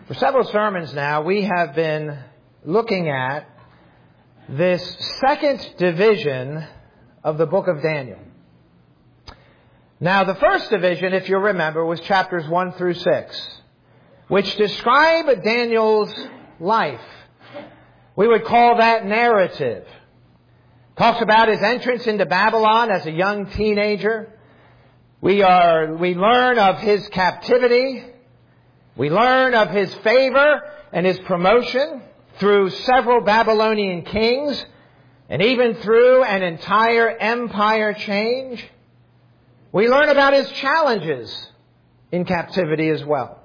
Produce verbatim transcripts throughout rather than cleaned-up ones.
For several sermons now, we have been looking at this second division of the book of Daniel. Now, the first division, if you'll remember, was chapters one through six, which describe Daniel's life. We would call that narrative. Talks about his entrance into Babylon as a young teenager. We are, we learn of his captivity. We learn of his favor and his promotion through several Babylonian kings and even through an entire empire change. We learn about his challenges in captivity as well.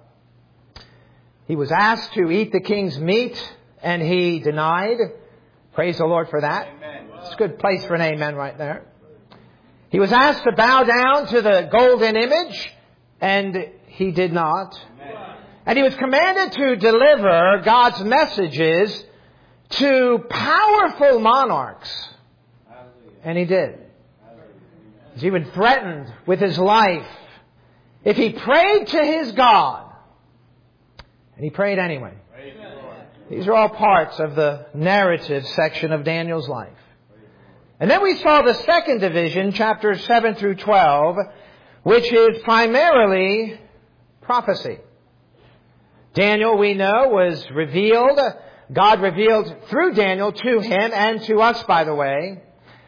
He was asked to eat the king's meat and he denied. Praise the Lord for that. Amen. It's a good place for an amen right there. He was asked to bow down to the golden image and he did not. Amen. And he was commanded to deliver God's messages to powerful monarchs. And he did. He was even threatened with his life if he prayed to his God. And he prayed anyway. These are all parts of the narrative section of Daniel's life. And then we saw the second division, chapters seven through twelve, which is primarily prophecy. Daniel, we know, was revealed. God revealed through Daniel to him and to us, by the way,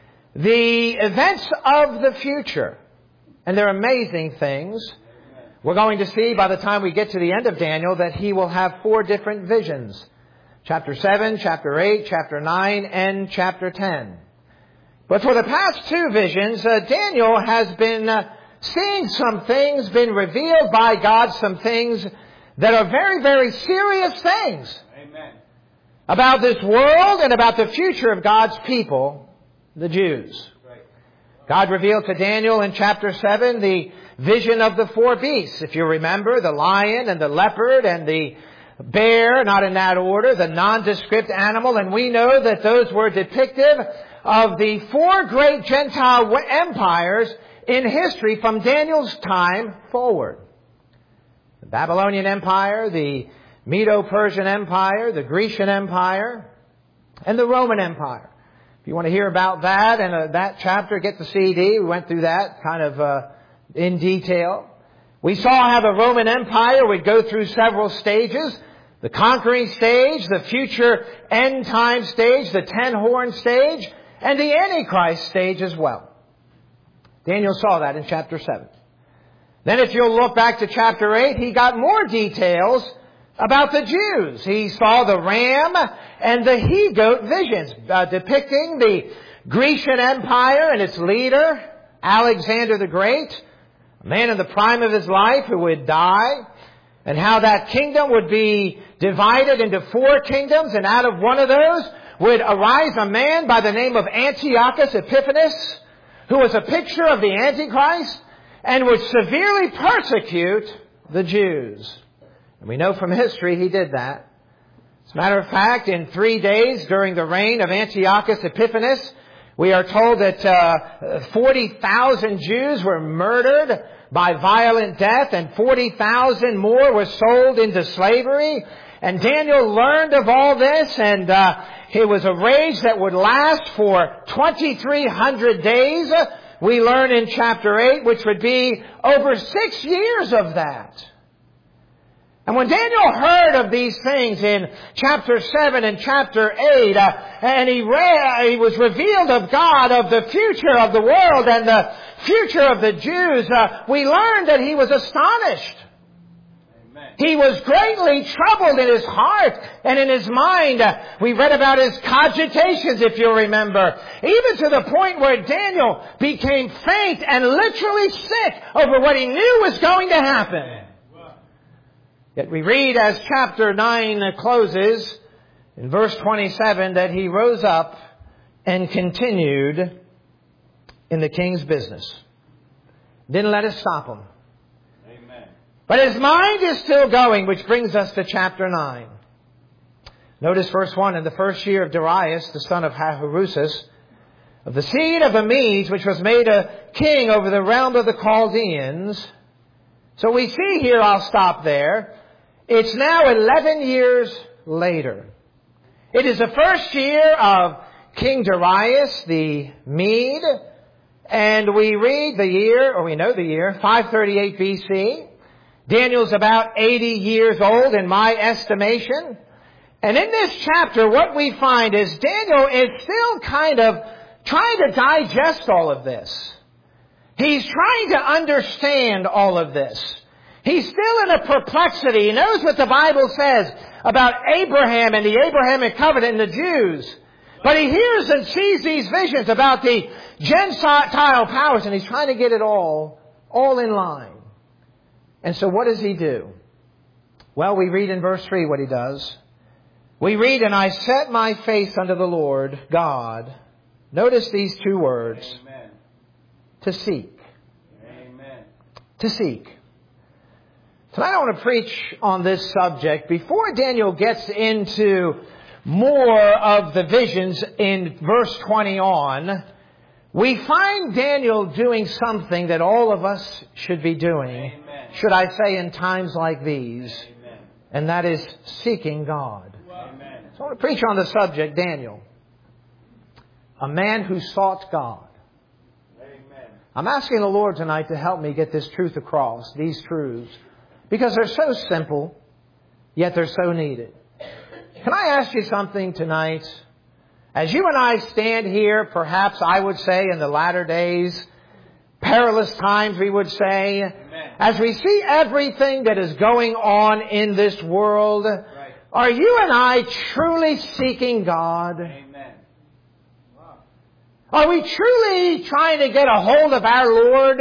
the events of the future. And they're amazing things. We're going to see by the time we get to the end of Daniel that he will have four different visions. Chapter seven, chapter eight, chapter nine, and chapter ten. But for the past two visions, uh, Daniel has been uh, seeing some things, been revealed by God, some things that are very, very serious things. Amen. About this world and about the future of God's people, the Jews. Right. God revealed to Daniel in chapter seven the vision of the four beasts. If you remember, the lion and the leopard and the bear, not in that order, the nondescript animal. And we know that those were depictive of the four great Gentile empires in history from Daniel's time forward. The Babylonian Empire, the Medo-Persian Empire, the Grecian Empire, and the Roman Empire. If you want to hear about that and uh, that chapter, get the C D. We went through that kind of uh, in detail. We saw how the Roman Empire would go through several stages. The conquering stage, the future end time stage, the ten-horn stage, and the Antichrist stage as well. Daniel saw that in chapter seven. Then if you'll look back to chapter eight, he got more details about the Jews. He saw the ram and the he-goat visions, uh, depicting the Grecian Empire and its leader, Alexander the Great, a man in the prime of his life who would die, and how that kingdom would be divided into four kingdoms, and out of one of those would arise a man by the name of Antiochus Epiphanes, who was a picture of the Antichrist, and would severely persecute the Jews. And we know from history he did that. As a matter of fact, in three days during the reign of Antiochus Epiphanes, we are told that uh, forty thousand Jews were murdered by violent death, and forty thousand more were sold into slavery. And Daniel learned of all this, and uh, it was a rage that would last for twenty-three hundred days. We learn in chapter eight, which would be over six years of that. And when Daniel heard of these things in chapter seven and chapter eight, uh, and he read, he was revealed of God of the future of the world and the future of the Jews, uh, we learned that he was astonished. He was greatly troubled in his heart and in his mind. Uh, we read about his cogitations, if you'll remember. Even to the point where Daniel became faint and literally sick over what he knew was going to happen. Yet we read as chapter nine closes, in verse twenty-seven, that he rose up and continued in the king's business. Didn't let it stop him. But his mind is still going, which brings us to chapter nine. Notice verse one, in the first year of Darius, the son of Ahasuerus, of the seed of the Medes, which was made a king over the realm of the Chaldeans. So we see here, I'll stop there, It's now eleven years later. It is the first year of King Darius the Mede, and we read the year, or we know the year, five thirty-eight B C. Daniel's about eighty years old in my estimation. And in this chapter, what we find is Daniel is still kind of trying to digest all of this. He's trying to understand all of this. He's still in a perplexity. He knows what the Bible says about Abraham and the Abrahamic covenant and the Jews. But he hears and sees these visions about the Gentile powers, and he's trying to get it all, all in line. And so what does he do? Well, we read in verse three what he does. We read, "And I set my face unto the Lord God." Notice these two words. Amen. To seek. Amen. To seek. Tonight I want to preach on this subject. Before Daniel gets into more of the visions in verse twenty on, we find Daniel doing something that all of us should be doing, Amen. should I say, in times like these, Amen. and that is seeking God. Amen. So I want to preach on the subject, Daniel, a man who sought God. Amen. I'm asking the Lord tonight to help me get this truth across, these truths, because they're so simple, yet they're so needed. Can I ask you something tonight? As you and I stand here, perhaps I would say in the latter days, perilous times we would say, Amen. as we see everything that is going on in this world, Right. are you and I truly seeking God? Amen. Wow. Are we truly trying to get a hold of our Lord?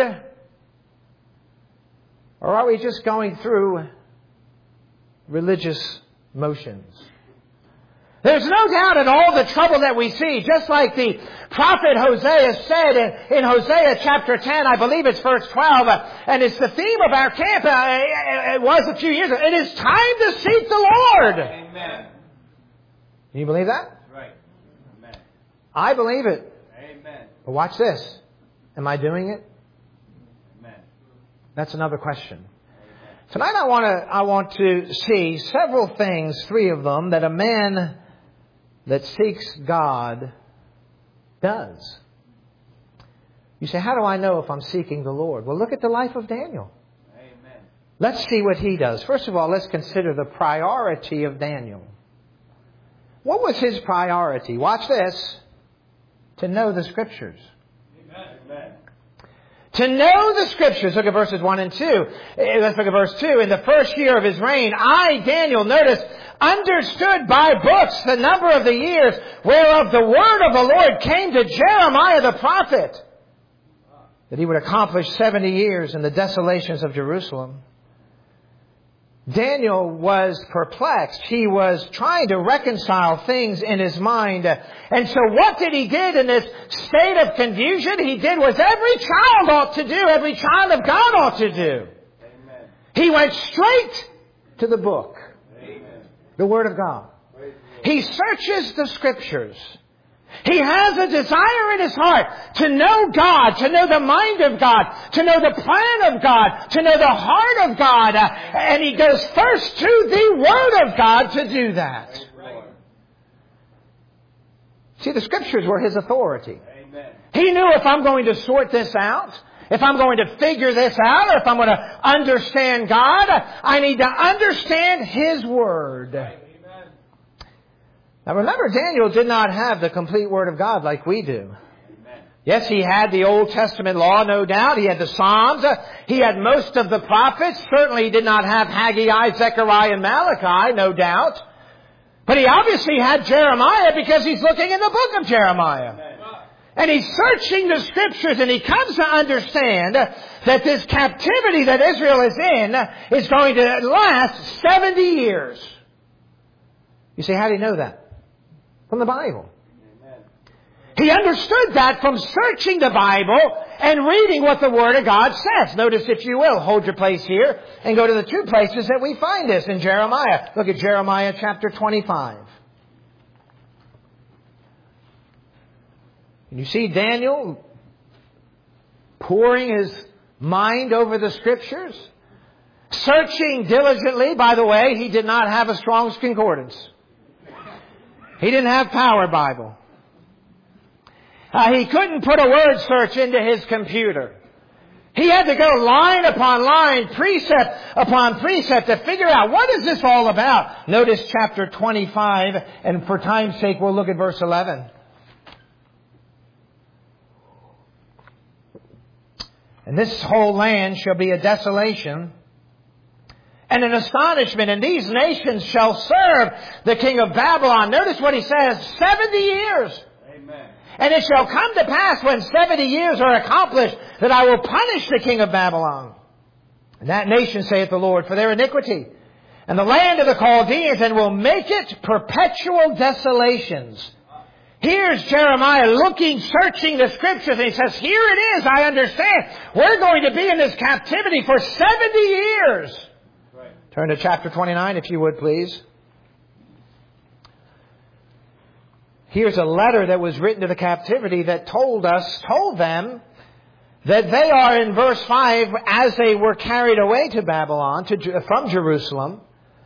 Or are we just going through religious motions? There's no doubt in all the trouble that we see, just like the prophet Hosea said in, in Hosea chapter ten, I believe it's verse twelve, uh, and it's the theme of our camp, uh, it, it was a few years ago. It is time to seek the Lord. Amen. Can you believe that? Right. Amen. I believe it. Amen. But watch this. Am I doing it? Amen. That's another question. Tonight I want to I want to see several things, three of them, that a man that seeks God does. You say, how do I know if I'm seeking the Lord? Well, look at the life of Daniel. Amen. Let's see what he does. First of all, let's consider the priority of Daniel. What was his priority? Watch this. To know the Scriptures. Amen. To know the Scriptures. Look at verses one and two. Let's look at verse two. In the first year of his reign, I, Daniel, notice, understood by books the number of the years whereof the word of the Lord came to Jeremiah the prophet, that he would accomplish seventy years in the desolations of Jerusalem. Daniel was perplexed. He was trying to reconcile things in his mind. And so what did he did in this state of confusion? He did what every child ought to do, every child of God ought to do. Amen. He went straight to the book, Amen. the Word of God. He searches the Scriptures. He has a desire in his heart to know God, to know the mind of God, to know the plan of God, to know the heart of God. Uh, and he goes first to the Word of God to do that. See, the Scriptures were his authority. Amen. He knew if I'm going to sort this out, if I'm going to figure this out, or if I'm going to understand God, I need to understand His Word. Now remember, Daniel did not have the complete Word of God like we do. Amen. Yes, he had the Old Testament law, no doubt. He had the Psalms. He had most of the prophets. Certainly he did not have Haggai, Zechariah, and Malachi, no doubt. But he obviously had Jeremiah because he's looking in the book of Jeremiah. Amen. And he's searching the Scriptures, and he comes to understand that this captivity that Israel is in is going to last seventy years. You say, how do you know that? From the Bible. Amen. He understood that from searching the Bible and reading what the Word of God says. Notice, if you will, hold your place here and go to the two places that we find this in Jeremiah. Look at Jeremiah chapter twenty-five. And you see Daniel pouring his mind over the Scriptures, searching diligently. By the way, he did not have a Strong's Concordance. He didn't have Power Bible. Uh, he couldn't put a word search into his computer. He had to go line upon line, precept upon precept to figure out what is this all about. Notice chapter twenty-five, and for time's sake we'll look at verse eleven. And this whole land shall be a desolation and an astonishment, and these nations shall serve the king of Babylon. Notice what he says, seventy years. Amen. And it shall come to pass when seventy years are accomplished that I will punish the king of Babylon. And that nation, saith the Lord, for their iniquity, and the land of the Chaldeans, and will make it perpetual desolations. Here's Jeremiah looking, searching the Scriptures, and he says, here it is, I understand. We're going to be in this captivity for seventy years. Right. Turn to chapter twenty-nine, if you would, please. Here's a letter that was written to the captivity that told us, told them, that they are in verse five, as they were carried away to Babylon, to, from Jerusalem,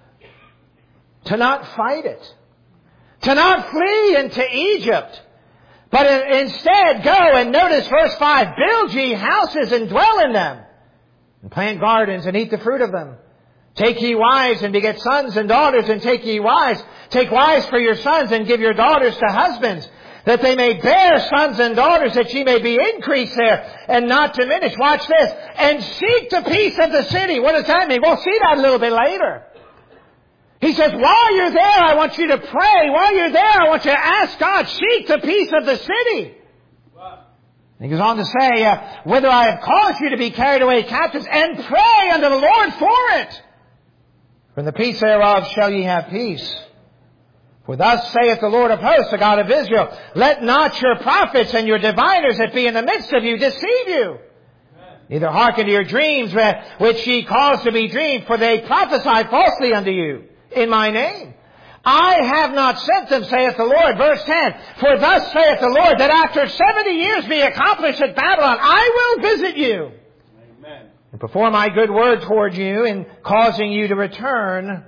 to not fight it. To not flee into Egypt, but instead go and notice verse five, build ye houses and dwell in them, and plant gardens and eat the fruit of them. Take ye wives and beget sons and daughters, and take ye wives. Take wives for your sons and give your daughters to husbands, that they may bear sons and daughters, that ye may be increased there and not diminished. Watch this. And seek the peace of the city. What does that mean? We'll see that a little bit later. He says, while you're there, I want you to pray. While you're there, I want you to ask God, seek the peace of the city. Wow. He goes on to say, uh, whether I have caused you to be carried away captives, and pray unto the Lord for it. For in the peace thereof shall ye have peace. For thus saith the Lord of hosts, the God of Israel, let not your prophets and your diviners that be in the midst of you deceive you. Neither hearken to your dreams, which ye cause to be dreamed, for they prophesy falsely unto you in my name. I have not sent them, saith the Lord. Verse ten, for thus saith the Lord, that after seventy years be accomplished at Babylon, I will visit you. Amen. And perform my good word toward you in causing you to return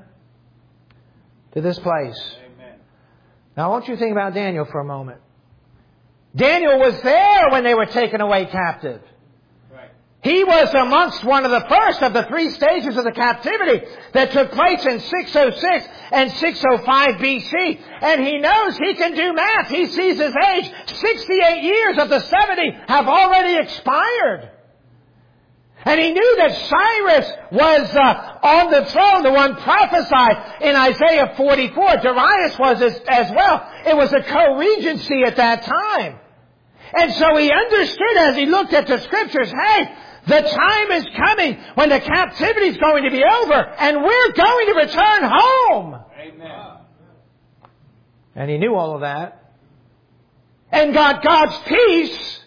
to this place. Amen. Now I want you to think about Daniel for a moment. Daniel was there when they were taken away captive. He was amongst one of the first of the three stages of the captivity that took place in six oh six and six oh five B C. And he knows he can do math. He sees his age. sixty-eight years of the seventy have already expired. And he knew that Cyrus was uh, on the throne, the one prophesied in Isaiah forty-four. Darius was as, as well. It was a co-regency at that time. And so he understood as he looked at the Scriptures, hey, the time is coming when the captivity is going to be over and we're going to return home. Amen. And he knew all of that. And got God's peace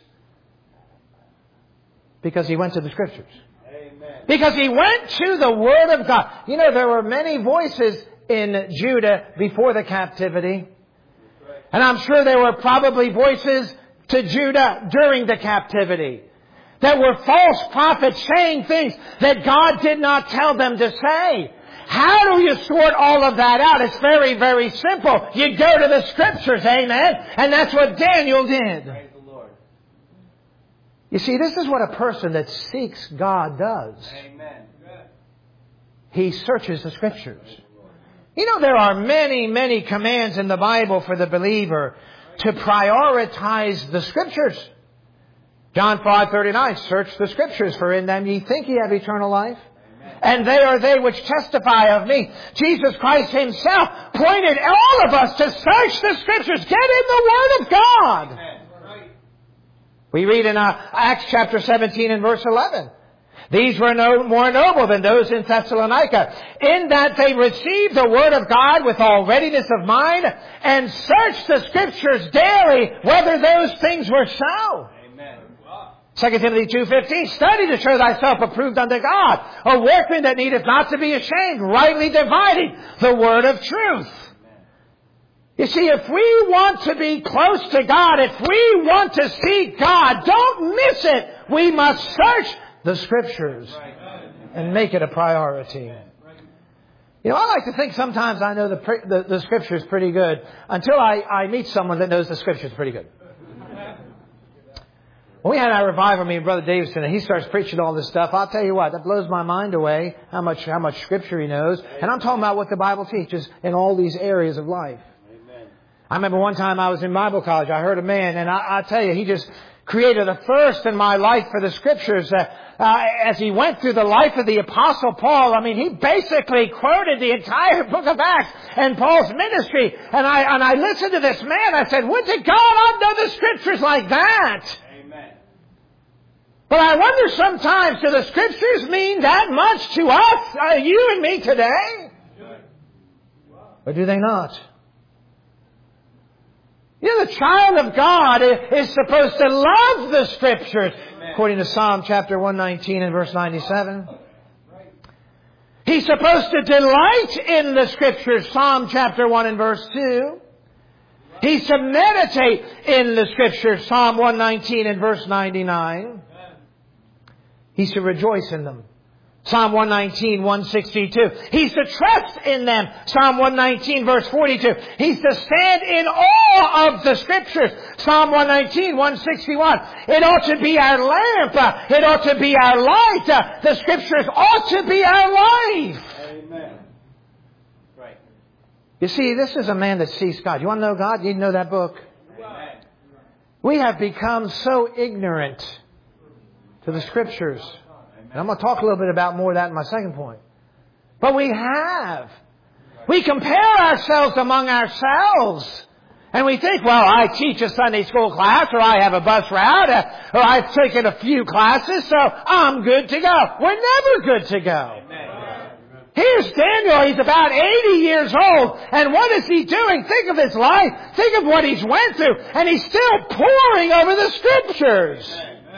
because he went to the Scriptures. Amen. Because he went to the Word of God. You know, there were many voices in Judah before the captivity. And I'm sure there were probably voices to Judah during the captivity. There were false prophets saying things that God did not tell them to say. How do you sort all of that out? It's very, very simple. You go to the Scriptures, amen? And that's what Daniel did. Praise the Lord. You see, this is what a person that seeks God does. Amen. He searches the Scriptures. You know, there are many, many commands in the Bible for the believer to prioritize the Scriptures. John five thirty-nine, search the Scriptures, for in them ye think ye have eternal life. Amen. And they are they which testify of me. Jesus Christ Himself pointed all of us to search the Scriptures. Get in the Word of God. Amen. Right. We read in uh, Acts chapter seventeen and verse eleven. These were no more noble than those in Thessalonica, in that they received the Word of God with all readiness of mind, and searched the Scriptures daily whether those things were so. Amen. Second Timothy two fifteen, study to show thyself approved unto God, a workman that needeth not to be ashamed, rightly dividing the word of truth. You see, if we want to be close to God, if we want to seek God, don't miss it. We must search the Scriptures. Right. and make it a priority. You know, I like to think sometimes I know the, the, the Scriptures pretty good until I, I meet someone that knows the Scriptures pretty good. When we had our revival meeting, Brother Davison, and he starts preaching all this stuff, I'll tell you what, that blows my mind away, how much how much Scripture he knows. And I'm talking about what the Bible teaches in all these areas of life. Amen. I remember one time I was in Bible college, I heard a man, and I, I tell you, he just created a thirst in my life for the Scriptures. Uh, uh, as he went through the life of the Apostle Paul, I mean, he basically quoted the entire book of Acts and Paul's ministry. And I and I listened to this man, I said, would to God I'd know the Scriptures like that. But I wonder sometimes, do the Scriptures mean that much to us, uh, you and me today? Or do they not? You know, the child of God is supposed to love the Scriptures, according to Psalm chapter one nineteen and verse ninety-seven. He's supposed to delight in the Scriptures, Psalm chapter one and verse two. He's to meditate in the Scriptures, Psalm one nineteen and verse ninety-nine. He's to rejoice in them. Psalm one nineteen, one sixty-two. He's to trust in them. Psalm one nineteen, verse forty-two. He's to stand in awe of the Scriptures. Psalm one nineteen, one sixty-one. It ought to be our lamp. It ought to be our light. The Scriptures ought to be our life. Amen. Right. You see, this is a man that sees God. You want to know God? You need to know that book. Amen. We have become so ignorant to the Scriptures. And I'm going to talk a little bit about more of that in my second point. But we have. We compare ourselves among ourselves. And we think, well, I teach a Sunday school class, or I have a bus route, or I've taken a few classes, so I'm good to go. We're never good to go. Here's Daniel. He's about eighty years old. And what is he doing? Think of his life. Think of what he's went through. And he's still poring over the Scriptures.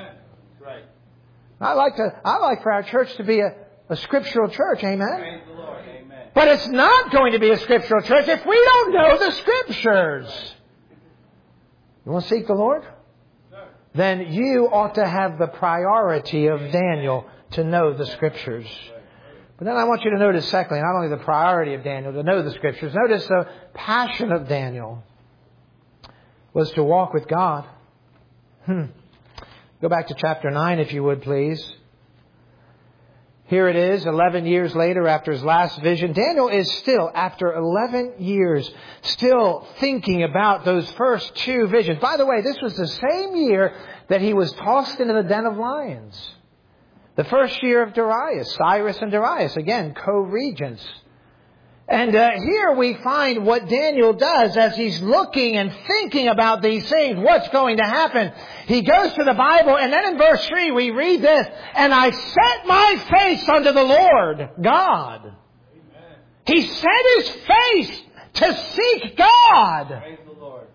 I like to, I like for our church to be a, a scriptural church, amen? Praise the Lord, amen. But it's not going to be a scriptural church if we don't know the Scriptures. You want to seek the Lord? Sure. Then you ought to have the priority of Daniel to know the Scriptures. But then I want you to notice, secondly, not only the priority of Daniel to know the Scriptures, notice the passion of Daniel was to walk with God. Hmm. Go back to chapter nine, if you would, please. Here it is, eleven years later after his last vision. Daniel is still, after eleven years, still thinking about those first two visions. By the way, this was the same year that he was tossed into the den of lions. The first year of Darius, Cyrus and Darius, again, co-regents. And uh, here we find what Daniel does as he's looking and thinking about these things. What's going to happen? He goes to the Bible, and then in verse three we read this, and I set my face unto the Lord God. Amen. He set his face to seek God. Praise the Lord.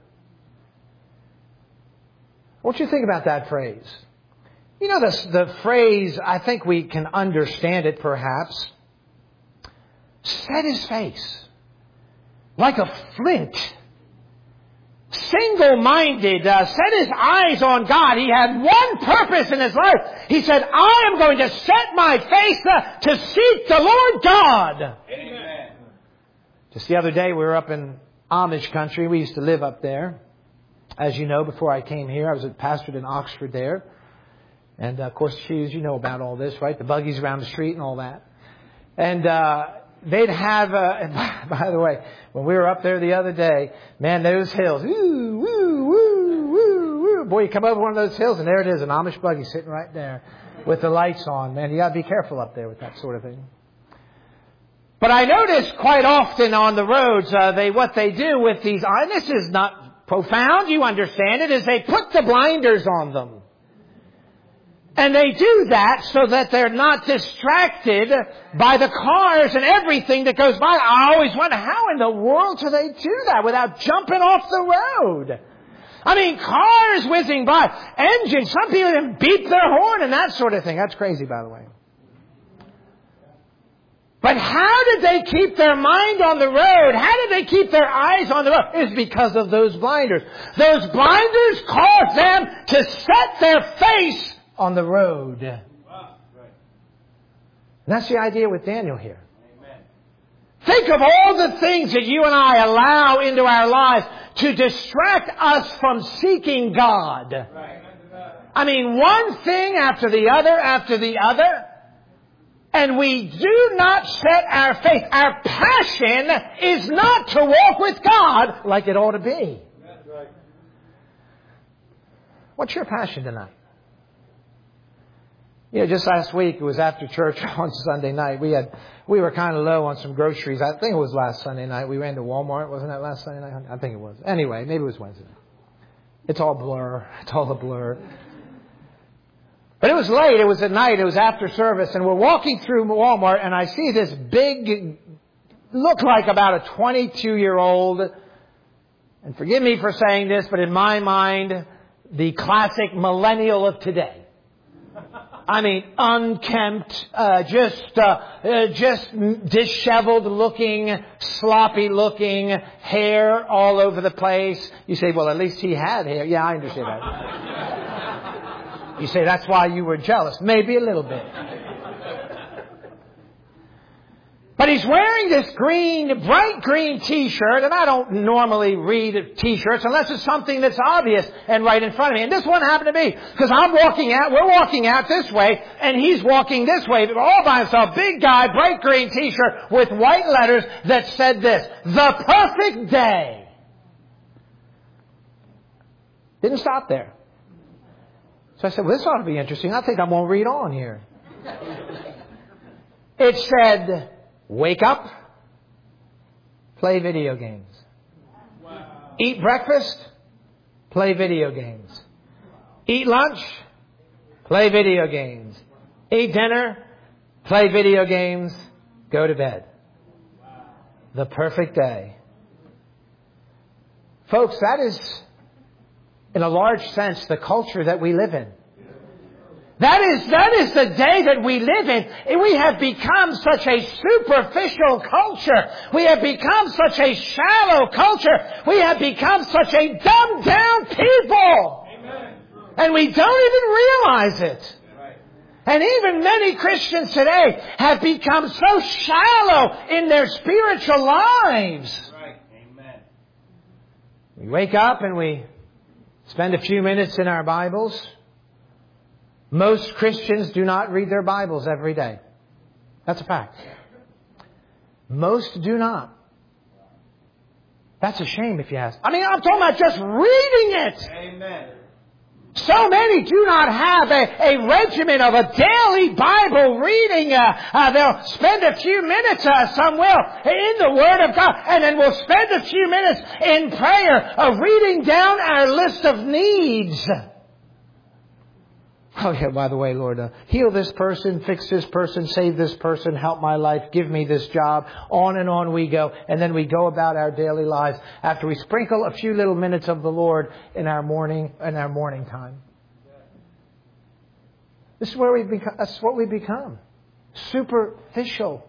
What do you think about that phrase? You know, the, the phrase, I think we can understand it perhaps. Set his face like a flint. Single-minded, uh, set his eyes on God. He had one purpose in his life. He said, I am going to set my face uh, to seek the Lord God. Amen. Just the other day, we were up in Amish country. We used to live up there. As you know, before I came here, I was a pastor in Oxford there. And, uh, of course, shoes, you know about all this, right? The buggies around the street and all that. And uh they'd have, uh, by the way, when we were up there the other day, man, those hills, woo, woo, woo, woo, woo. Boy, you come over one of those hills and there it is, an Amish buggy sitting right there with the lights on. Man, you got to be careful up there with that sort of thing. But I notice quite often on the roads, uh, they what they do with these, and this is not profound, you understand it, is they put the blinders on them. And they do that so that they're not distracted by the cars and everything that goes by. I always wonder, how in the world do they do that without jumping off the road? I mean, cars whizzing by, engines, some people even beep their horn and that sort of thing. That's crazy, by the way. But how did they keep their mind on the road? How did they keep their eyes on the road? It's because of those blinders. Those blinders cause them to set their face on the road. And that's the idea with Daniel here. Amen. Think of all the things that you and I allow into our lives to distract us from seeking God. Right. I mean, one thing after the other after the other. And we do not set our faith. Our passion is not to walk with God like it ought to be. That's right. What's your passion tonight? You know, just last week, it was after church on Sunday night. We had, we were kind of low on some groceries. I think it was last Sunday night. We ran to Walmart. Wasn't that last Sunday night? I think it was. Anyway, maybe it was Wednesday night. It's all blur. It's all a blur. But it was late. It was at night. It was after service. And we're walking through Walmart and I see this big, look like about a twenty-two-year-old. And forgive me for saying this, but in my mind, the classic millennial of today. I mean, unkempt, uh, just, uh, uh, just disheveled looking, sloppy looking, hair all over the place. You say, well, at least he had hair. Yeah, I understand that. You say, that's why you were jealous. Maybe a little bit. But he's wearing this green, bright green t-shirt, and I don't normally read t-shirts unless it's something that's obvious and right in front of me. And this one happened to be, because I'm walking out, we're walking out this way, and he's walking this way, all by himself. Big guy, bright green t-shirt with white letters that said this, "The Perfect Day." Didn't stop there. So I said, well, this ought to be interesting. I think I'm going to read on here. It said, wake up, play video games. Wow. Eat breakfast, play video games. Eat lunch, play video games. Eat dinner, play video games, go to bed. Wow. The perfect day. Folks, that is, in a large sense, the culture that we live in. That is, that is the day that we live in. We have become such a superficial culture. We have become such a shallow culture. We have become such a dumbed down people. Amen. And we don't even realize it. Right. And even many Christians today have become so shallow in their spiritual lives. Right. Amen. We wake up and we spend a few minutes in our Bibles. Most Christians do not read their Bibles every day. That's a fact. Most do not. That's a shame if you ask. I mean, I'm talking about just reading it. Amen. So many do not have a, a regimen of a daily Bible reading. Uh, uh, they'll spend a few minutes, uh, some will, in the Word of God. And then we'll spend a few minutes in prayer of reading down our list of needs. Oh yeah, by the way, Lord, uh, heal this person, fix this person, save this person, help my life, give me this job. On and on we go. And then we go about our daily lives after we sprinkle a few little minutes of the Lord in our morning, in our morning time. This is where we become, that's what we become. Superficial.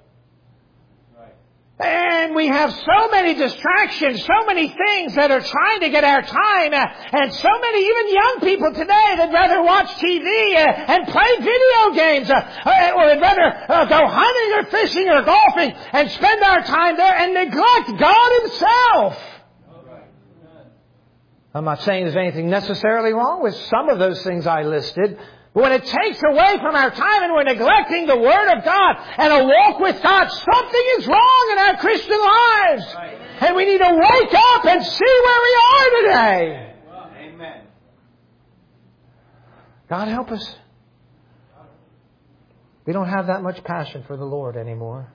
And we have so many distractions, so many things that are trying to get our time, uh, and so many even young people today that rather watch T V uh, and play video games, uh, uh, or would rather uh, go hunting or fishing or golfing and spend our time there and neglect God Himself. I'm not saying there's anything necessarily wrong with some of those things I listed. But when it takes away from our time and we're neglecting the Word of God and a walk with God, something is wrong in our Christian lives. Right. And we need to wake up and see where we are today. Amen. God help us. We don't have that much passion for the Lord anymore.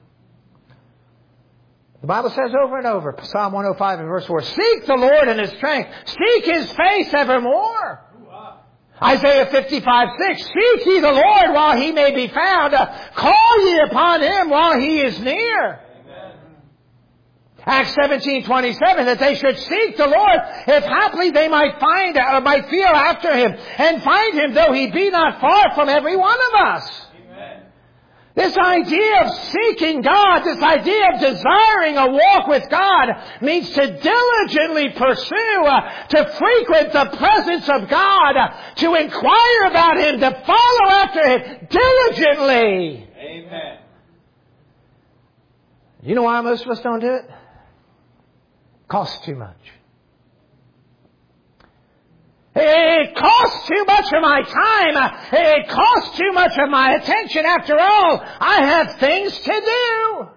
The Bible says over and over, Psalm one oh five and verse four, seek the Lord in His strength. Seek His face evermore. Isaiah fifty-five six, seek ye the Lord while He may be found. Call ye upon Him while He is near. Amen. Acts seventeen twenty-seven, that they should seek the Lord, if haply they might find, or might feel after Him, and find Him, though He be not far from every one of us. This idea of seeking God, this idea of desiring a walk with God means to diligently pursue, uh, to frequent the presence of God, uh, to inquire about Him, to follow after Him diligently. Amen. You know why most of us don't do it? Costs too much. It costs too much of my time. It costs too much of my attention. After all, I have things to do.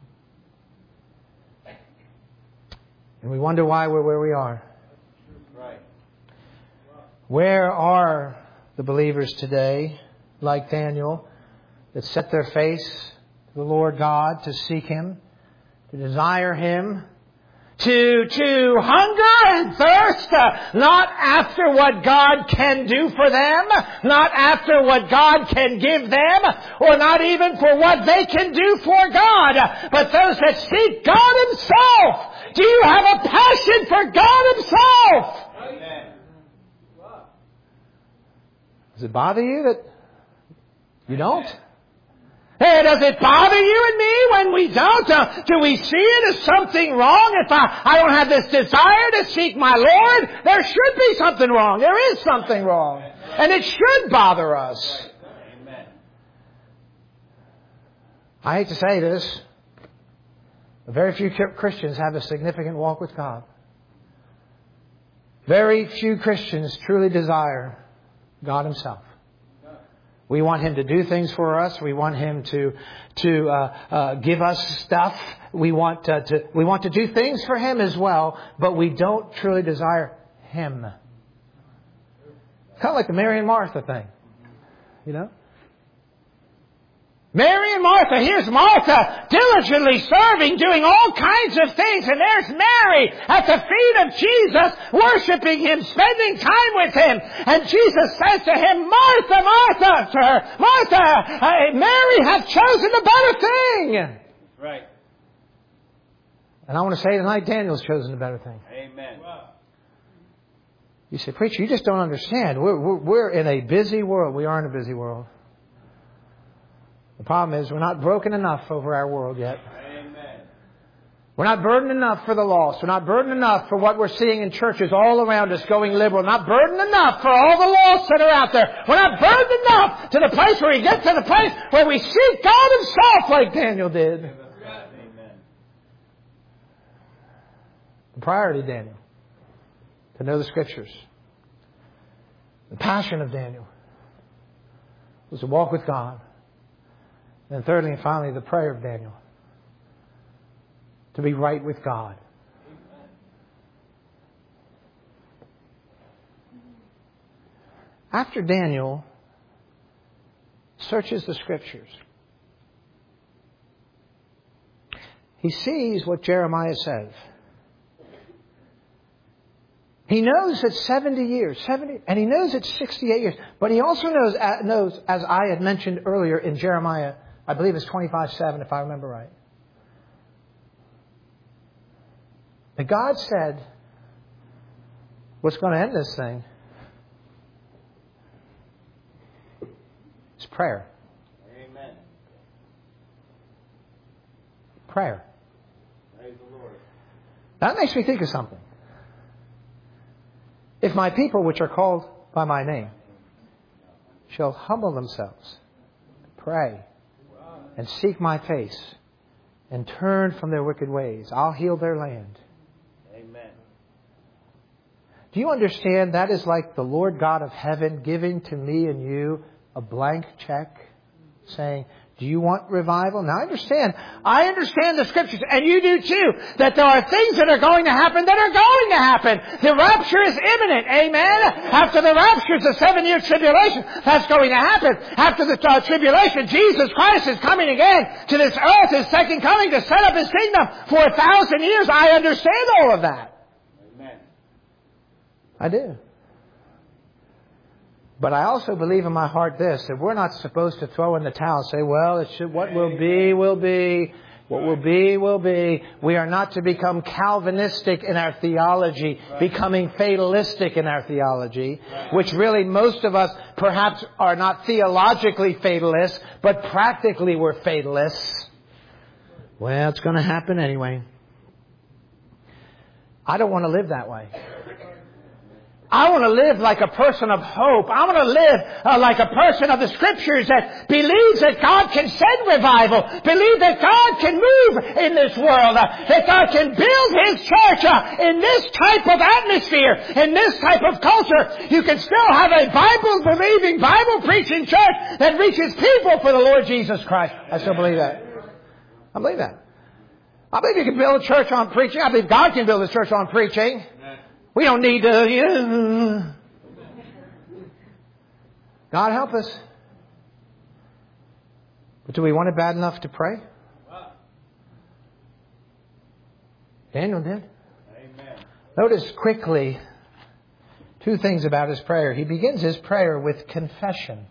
And we wonder why we're where we are. Right. Where are the believers today, like Daniel, that set their face to the Lord God to seek Him, to desire Him, To, to hunger and thirst, uh, not after what God can do for them, not after what God can give them, or not even for what they can do for God, but those that seek God Himself. Do you have a passion for God Himself? Amen. Does it bother you that you don't? Hey, does it bother you and me when we don't? Uh, do we see it as something wrong? If I, I don't have this desire to seek my Lord, there should be something wrong. There is something wrong. And it should bother us. Amen. I hate to say this, but very few Christians have a significant walk with God. Very few Christians truly desire God Himself. We want Him to do things for us. We want Him to to uh, uh, give us stuff. We want uh, to we want to do things for Him as well, but we don't truly desire Him. Kind of like the Mary and Martha thing, you know. Mary and Martha, here's Martha diligently serving, doing all kinds of things. And there's Mary at the feet of Jesus, worshiping Him, spending time with Him. And Jesus says to him, Martha, Martha, to her, Martha, uh, Mary hath chosen the better thing. Right. And I want to say tonight, Daniel's chosen the better thing. Amen. You say, preacher, you just don't understand. We're, we're, we're in a busy world. We are in a busy world. The problem is we're not broken enough over our world yet. Amen. We're not burdened enough for the lost. We're not burdened enough for what we're seeing in churches all around us going liberal. We're not burdened enough for all the lost that are out there. We're not burdened enough to the place where we get to the place where we seek God Himself like Daniel did. Amen. The priority of Daniel, to know the Scriptures. The passion of Daniel was to walk with God. And thirdly and finally, the prayer of Daniel, to be right with God. After Daniel searches the Scriptures, he sees what Jeremiah says. He knows it's seventy years, seventy, and he knows it's sixty-eight years. But he also knows, knows, as I had mentioned earlier in Jeremiah, I believe it's twenty-five seven, if I remember right, that God said, what's going to end this thing is prayer. Amen. Prayer. Praise the Lord. That makes me think of something. If my people, which are called by my name, shall humble themselves, pray, and seek my face, and turn from their wicked ways, I'll heal their land. Amen. Do you understand that is like the Lord God of heaven giving to me and you a blank check, saying, do you want revival? Now I understand. I understand the Scriptures, and you do too, that there are things that are going to happen that are going to happen. The rapture is imminent. Amen? After the rapture is the seven-year tribulation. That's going to happen. After the uh, tribulation, Jesus Christ is coming again to this earth, His second coming, to set up His kingdom for a thousand years. I understand all of that. Amen. I do. But I also believe in my heart this, that we're not supposed to throw in the towel and say, well, it should, what will be, will be. What will be, will be. We are not to become Calvinistic in our theology, becoming fatalistic in our theology, which really most of us perhaps are not theologically fatalists, but practically we're fatalists. Well, it's going to happen anyway. I don't want to live that way. I want to live like a person of hope. I want to live uh, like a person of the Scriptures that believes that God can send revival, believe that God can move in this world, uh, that God can build His church uh, in this type of atmosphere, in this type of culture. You can still have a Bible-believing, Bible-preaching church that reaches people for the Lord Jesus Christ. I still believe that. I believe that. I believe you can build a church on preaching. I believe God can build a church on preaching. We don't need to... You know. God help us. But do we want it bad enough to pray? Daniel did. Amen. Notice quickly two things about his prayer. He begins his prayer with confession.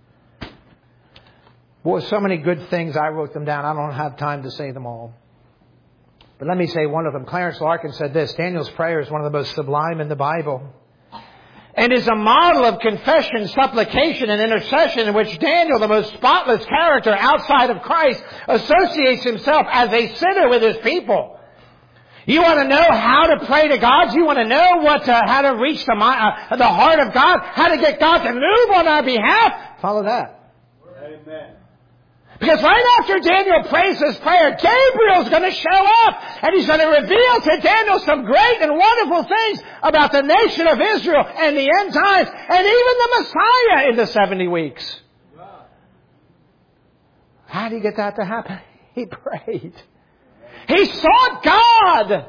Boy, so many good things. I wrote them down. I don't have time to say them all. But let me say one of them. Clarence Larkin said this: Daniel's prayer is one of the most sublime in the Bible, and is a model of confession, supplication, and intercession in which Daniel, the most spotless character outside of Christ, associates himself as a sinner with his people. You want to know how to pray to God? You want to know what, uh, how to reach the, uh, the heart of God? How to get God to move on our behalf? Follow that. Amen. Because right after Daniel prays this prayer, Gabriel's going to show up and he's going to reveal to Daniel some great and wonderful things about the nation of Israel and the end times and even the Messiah in the seventy weeks. How did he get that to happen? He prayed. He sought God.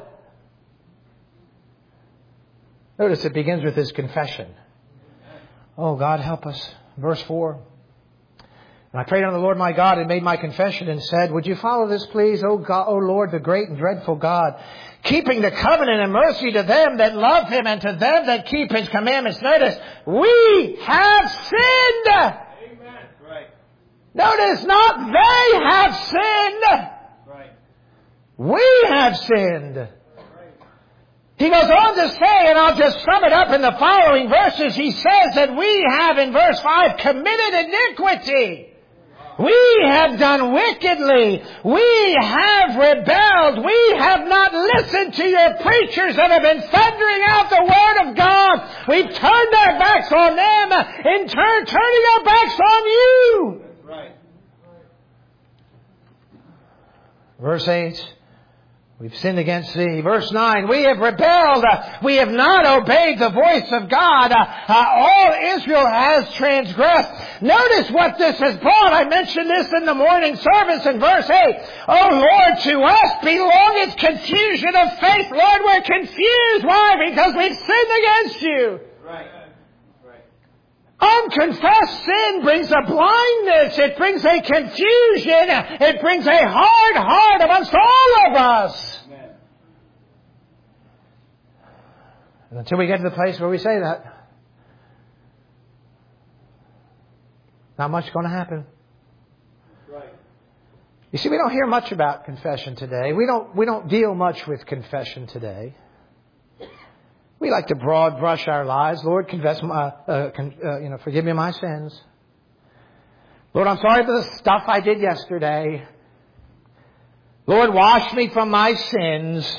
Notice it begins with his confession. Oh, God, help us. Verse four. And I prayed unto the Lord my God and made my confession and said, would you follow this, please, O God, O Lord, the great and dreadful God, keeping the covenant and mercy to them that love Him and to them that keep His commandments. Notice, we have sinned. Amen. Right. Notice, not they have sinned. Right. We have sinned. He goes on to say, and I'll just sum it up in the following verses, he says that we have, in verse five, committed iniquity. We have done wickedly. We have rebelled. We have not listened to your preachers that have been thundering out the Word of God. We've turned our backs on them, in turn turning our backs on you. Right. Verse eight. We've sinned against thee. Verse nine, we have rebelled. Uh, we have not obeyed the voice of God. Uh, uh, all Israel has transgressed. Notice what this has brought. I mentioned this in the morning service in verse eight. Oh Lord, to us belongeth confusion of faith. Lord, we're confused. Why? Because we've sinned against you. Right. Unconfessed sin brings a blindness. It brings a confusion. It brings a hard heart amongst all of us. Amen. And until we get to the place where we say that, not much is going to happen. Right. You see, we don't hear much about confession today. We don't, we don't deal much with confession today. We like to broad brush our lives. Lord, confess my, uh, con, uh, you know, forgive me my sins. Lord, I'm sorry for the stuff I did yesterday. Lord, wash me from my sins.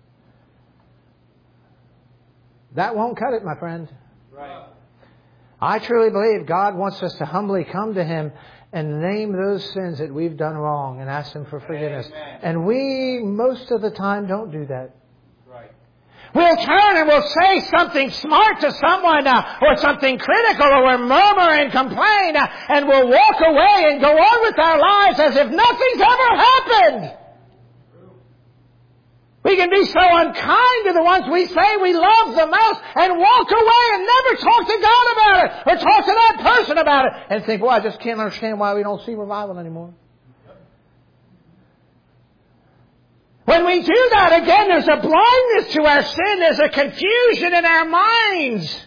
That won't cut it, my friend. Right. I truly believe God wants us to humbly come to Him and name those sins that we've done wrong and ask Him for forgiveness. Amen. And we, most of the time, don't do that. Right. We'll turn and we'll say something smart to someone uh, or something critical, or we'll murmur and complain uh, and we'll walk away and go on with our lives as if nothing's ever happened. We can be so unkind to the ones we say we love the most and walk away and never talk to God about it or talk to that person about it and think, well, I just can't understand why we don't see revival anymore. When we do that, again, there's a blindness to our sin. There's a confusion in our minds.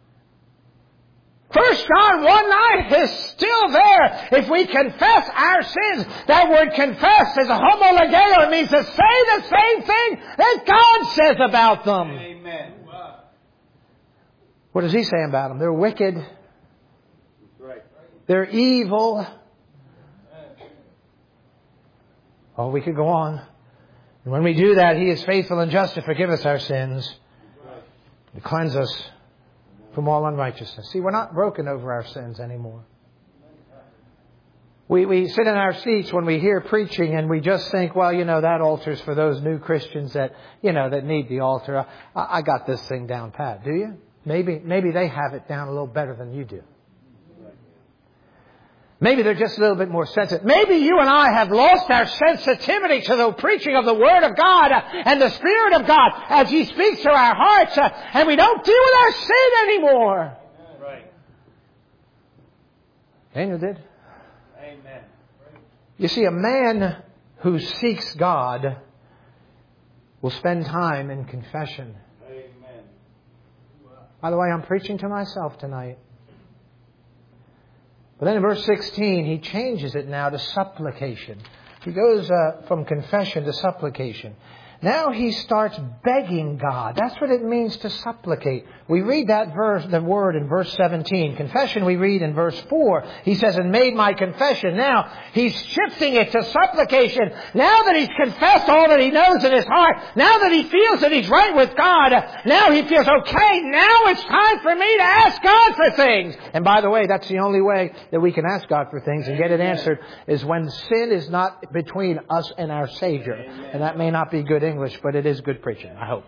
First John one nine is still there. If we confess our sins, that word confess is a homologeo. It means to say the same thing that God says about them. Amen. What does He say about them? They're wicked. Right. They're evil. Oh, we could go on. And when we do that, He is faithful and just to forgive us our sins, to cleanse us from all unrighteousness. See, we're not broken over our sins anymore. We we sit in our seats when we hear preaching and we just think, well, you know, that altar's for those new Christians that, you know, that need the altar. I, I got this thing down pat. Do you? Maybe maybe they have it down a little better than you do. Maybe they're just a little bit more sensitive. Maybe you and I have lost our sensitivity to the preaching of the Word of God and the Spirit of God as He speaks to our hearts, and we don't deal with our sin anymore. Right. Daniel did. Amen. You see, a man who seeks God will spend time in confession. Amen. By the way, I'm preaching to myself tonight. But then in verse sixteen, he changes it now to supplication. He goes uh, from confession to supplication. Now he starts begging God. That's what it means to supplicate. We read that verse, the word in verse seventeen. Confession we read in verse four. He says, and made my confession. Now he's shifting it to supplication. Now that he's confessed all that he knows in his heart. Now that he feels that he's right with God. Now he feels, okay, now it's time for me to ask God for things. And by the way, that's the only way that we can ask God for things and get it answered is when sin is not between us and our Savior. And that may not be good English, but it is good preaching, I hope.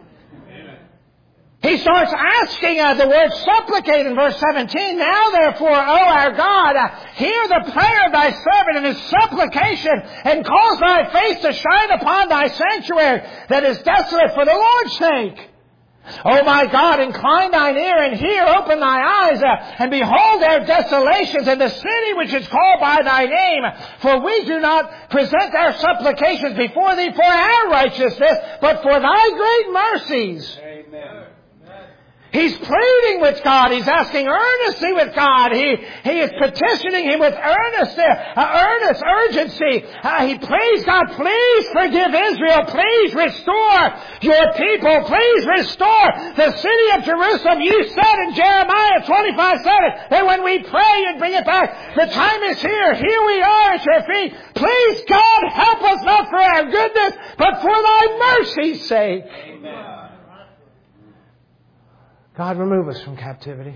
He starts asking uh, the word supplicate in verse seventeen. Now therefore, O our God, uh, hear the prayer of thy servant and his supplication, and cause thy face to shine upon thy sanctuary that is desolate for the Lord's sake. O my God, incline thine ear and hear, open thy eyes, uh, and behold their desolations in the city which is called by thy name. For we do not present our supplications before thee for our righteousness, but for thy great mercies. Amen. He's pleading with God. He's asking earnestly with God. He, he is petitioning Him with earnest, uh, earnest urgency. Uh, he pleads, God, please forgive Israel. Please restore your people. Please restore the city of Jerusalem. You said in Jeremiah twenty-five seven that when we pray, you'd bring it back. The time is here. Here we are at your feet. Please, God, help us not for our goodness, but for thy mercy's sake. Amen. God, remove us from captivity.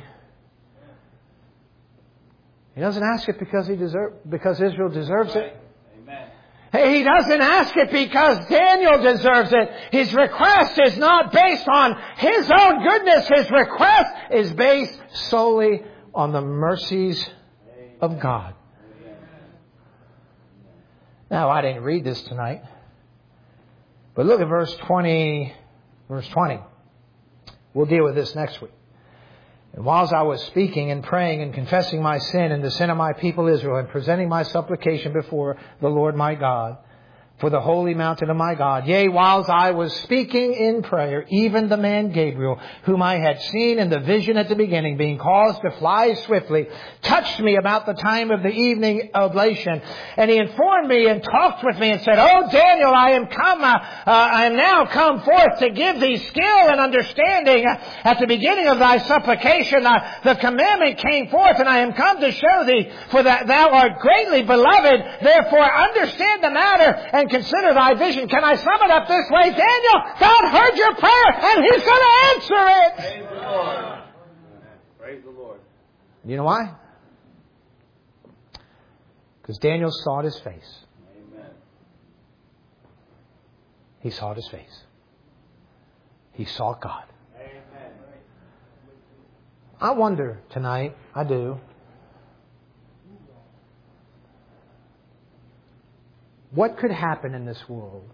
He doesn't ask it because he deserve, because Israel deserves it. Amen. He doesn't ask it because Daniel deserves it. His request is not based on his own goodness. His request is based solely on the mercies of God. Now, I didn't read this tonight, but look at verse twenty. Verse twenty. We'll deal with this next week. And whilst I was speaking and praying and confessing my sin and the sin of my people Israel and presenting my supplication before the Lord my God, for the holy mountain of my God. Yea, whilst I was speaking in prayer, even the man Gabriel, whom I had seen in the vision at the beginning, being caused to fly swiftly, touched me about the time of the evening oblation. And he informed me and talked with me and said, Oh, Daniel, I am come, uh, uh, I am now come forth to give thee skill and understanding. At the beginning of thy supplication, uh, the commandment came forth, and I am come to show thee, for that thou art greatly beloved. Therefore, understand the matter and consider thy vision. Can I sum it up this way? Daniel, God heard your prayer and He's going to answer it. Praise the Lord. Praise the Lord. You know why? Because Daniel sought His face. Amen. He sought His face. He sought God. Amen. I wonder tonight, I do, what could happen in this world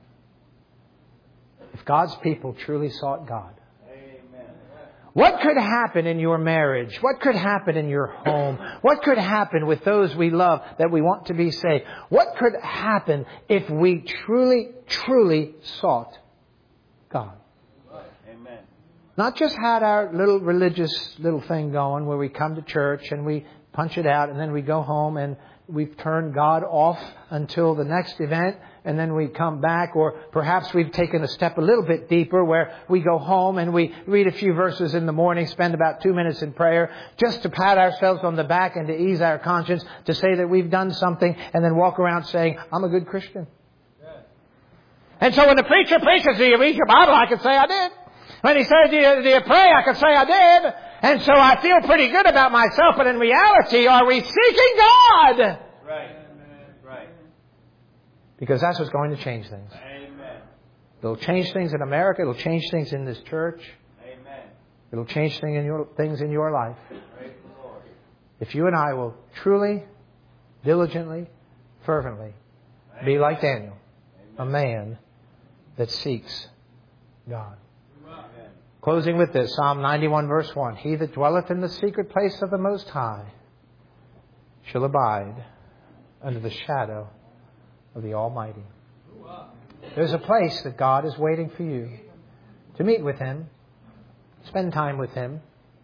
if God's people truly sought God? Amen. What could happen in your marriage? What could happen in your home? What could happen with those we love that we want to be saved? What could happen if we truly, truly sought God? Amen. Not just had our little religious little thing going where we come to church and we punch it out and then we go home and we've turned God off until the next event and then we come back, or perhaps we've taken a step a little bit deeper where we go home and we read a few verses in the morning, spend about two minutes in prayer just to pat ourselves on the back and to ease our conscience, to say that we've done something, and then walk around saying, I'm a good Christian. Yeah. And so when the preacher preaches, do you read your Bible? I can say I did. When he said, do you, do you pray? I could say I did. And so I feel pretty good about myself. But in reality, are we seeking God? Right. Right. Because that's what's going to change things. Amen. It'll change things in America. It'll change things in this church. Amen. It'll change things in your, things in your life. Praise the Lord. If you and I will truly, diligently, fervently be like Daniel, a man that seeks God. Amen. Closing with this, Psalm ninety-one verse one. He that dwelleth in the secret place of the Most High shall abide under the shadow of the Almighty. There's a place that God is waiting for you to meet with Him, spend time with Him,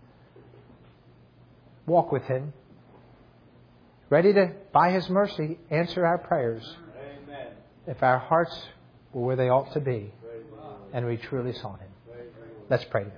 walk with Him, ready to, by His mercy, answer our prayers. Amen. If our hearts were where they ought to be and we truly sought Him. Let's pray together.